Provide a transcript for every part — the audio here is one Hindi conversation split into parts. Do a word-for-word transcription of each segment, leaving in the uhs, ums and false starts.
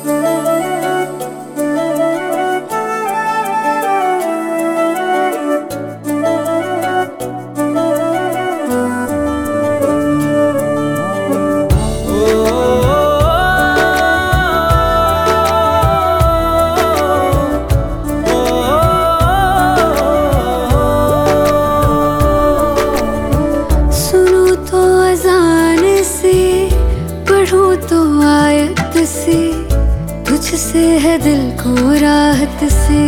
से तुझसे है दिल को राहत से,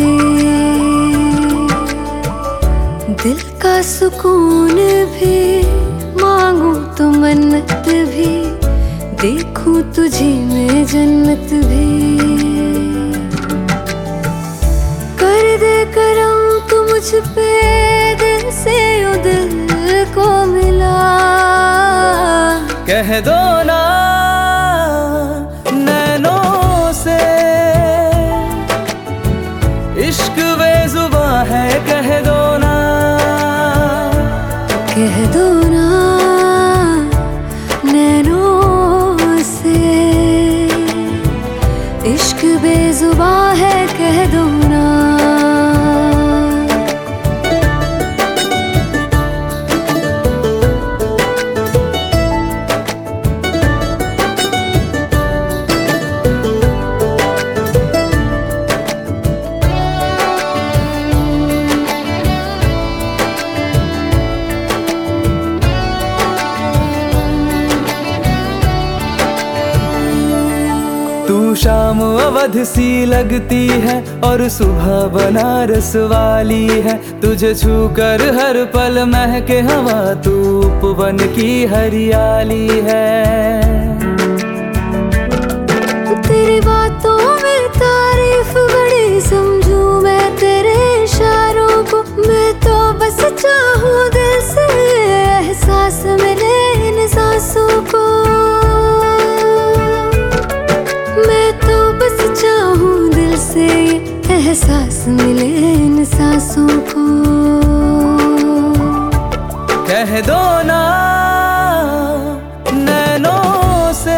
दिल का सुकून भी मांगू तो मन्नत भी, देखूं तुझे मैं जन्नत भी। कर दे करम तू मुझ पे दिल से ओ दिल को मिला, कह दो ना नैनों से इश्क बेजुबां है, कह दो ना कह दो ना नैनों से इश्क बेजुबां है, कह दो ना। तू शाम अवध सी लगती है और सुबह बनारस वाली है, तुझे छूकर हर पल महके हवा, तू उपवन की हरियाली है। तेरी बातों में तारीफ बड़ी समझूं मैं तेरे इशारों को, मैं तो बस चाहूं दिल से एहसास मिले इन सांसों को, मैं तो बस चाहूं दिल से एहसास मिले इन सांसों को। कह दो ना नैनों से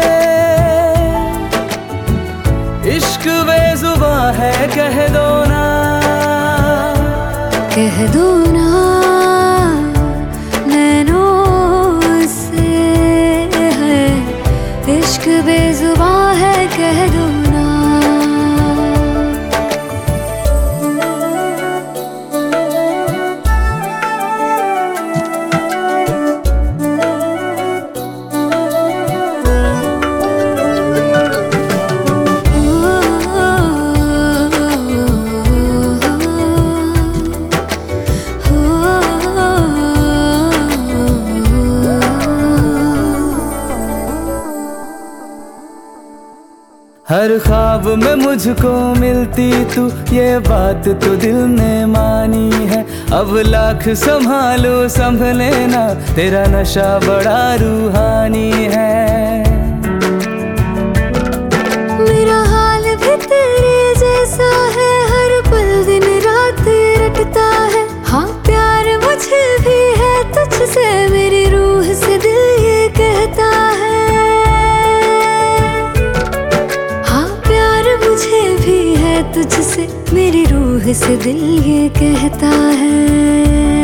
इश्क बेजुबां है, कह दो ना कह दो ना नैनों से है इश्क बेजुबां है, कह दो ना। हर ख्वाब में मुझको मिलती तू, ये बात तो दिल ने मानी है, अब लाख संभालो संभले ना, तेरा नशा बड़ा रूहानी है। मेरा हाल भी तेरे जैसा है, हर पल दिन रात रटता है, हाँ प्यार मुझे भी है तुझसे, मेरी रूह से दिल ये कहता है, मुझे भी है तुझसे, मेरी रूह से दिल ये कहता है।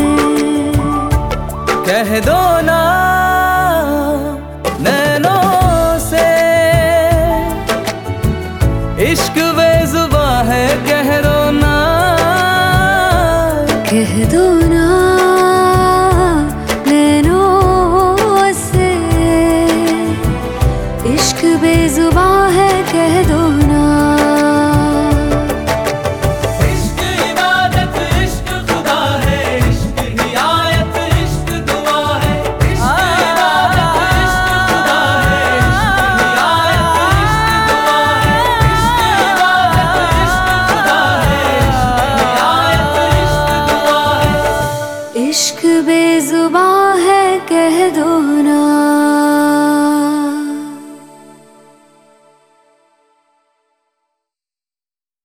कह दो ना नैनों से इश्क बेजुबां है, कह दो ना कह दो ना नैनों से इश्क बेजुबां है, कह दो